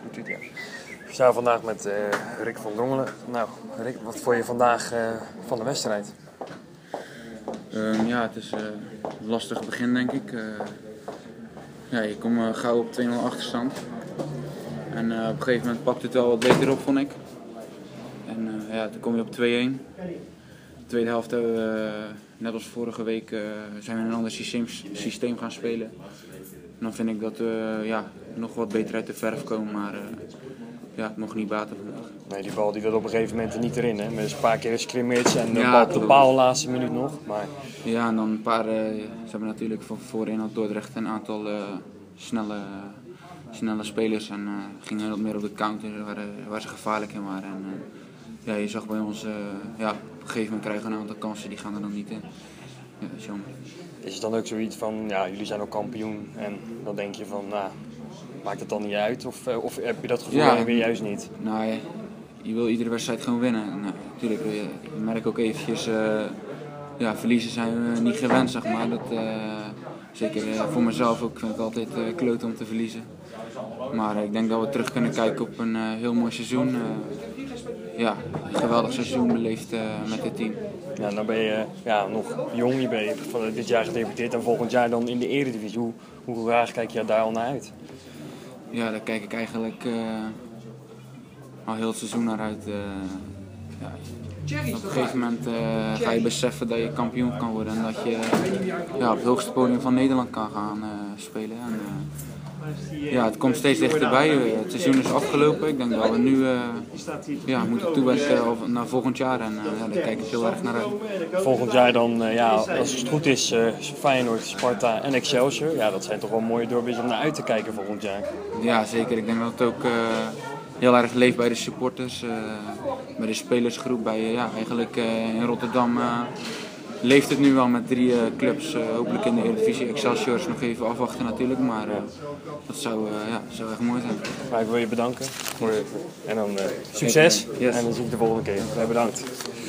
Fortuna. We staan vandaag met Rick van Drongelen. Nou, Rick, wat vond je vandaag van de wedstrijd? Ja, het is een lastig begin, denk ik. Je komt gauw op 2-0 achterstand. En op een gegeven moment pakt het wel wat beter op, vond ik. En toen kom je op 2-1. De tweede helft hebben we, net als vorige week, zijn we in een ander systeem gaan spelen. En dan vind ik dat we nog wat beter uit de verf komen, maar het mocht niet baten vandaag. Nee, die bal die werd op een gegeven moment er niet erin, hè? Met een paar keer een scrimmage en de bal op de paal de laatste minuut nog. Maar... Ja, en dan een paar, ze hebben natuurlijk van voorin had Dordrecht een aantal snelle spelers en gingen wat meer op de counter waar ze gevaarlijk in waren. En je zag bij ons, op een gegeven moment krijgen we een aantal kansen, die gaan er dan niet in. Ja, dat is jammer. Is het dan ook zoiets van, jullie zijn ook kampioen en dan denk je van, maakt het dan niet uit? Of heb je dat gevoel dan weer juist niet? Nou, je wil iedere wedstrijd gewoon winnen. Nou, natuurlijk, je merkt ook eventjes, verliezen zijn we niet gewend, zeg maar. Dat, zeker voor mezelf ook, ik vind het altijd kloot om te verliezen. Maar ik denk dat we terug kunnen kijken op een heel mooi seizoen. Een geweldig seizoen beleefd met dit team. Ja, dan ben je nog jong, je bent van dit jaar gedebuteerd en volgend jaar dan in de Eredivisie. Hoe graag kijk je daar al naar uit? Ja, daar kijk ik eigenlijk al heel het seizoen naar uit. Op een gegeven moment ga je beseffen dat je kampioen kan worden en dat je op het hoogste podium van Nederland kan gaan spelen. En, het komt steeds dichterbij. Het seizoen is afgelopen. Ik denk dat we nu moeten toewerken naar volgend jaar en daar kijk ik heel erg naar uit. Volgend jaar dan, als het goed is, Feyenoord, Sparta en Excelsior. Ja, dat zijn toch wel mooie derbys om naar uit te kijken volgend jaar. Ja, zeker. Ik denk dat het ook heel erg leeft bij de supporters, bij de spelersgroep, eigenlijk in Rotterdam leeft het nu wel met 3 clubs, hopelijk in de Eredivisie. Excelsior is nog even afwachten natuurlijk, maar dat zou echt mooi zijn. Maar ik wil je bedanken en dan succes. Yes. En dan zie ik de volgende keer. Bedankt.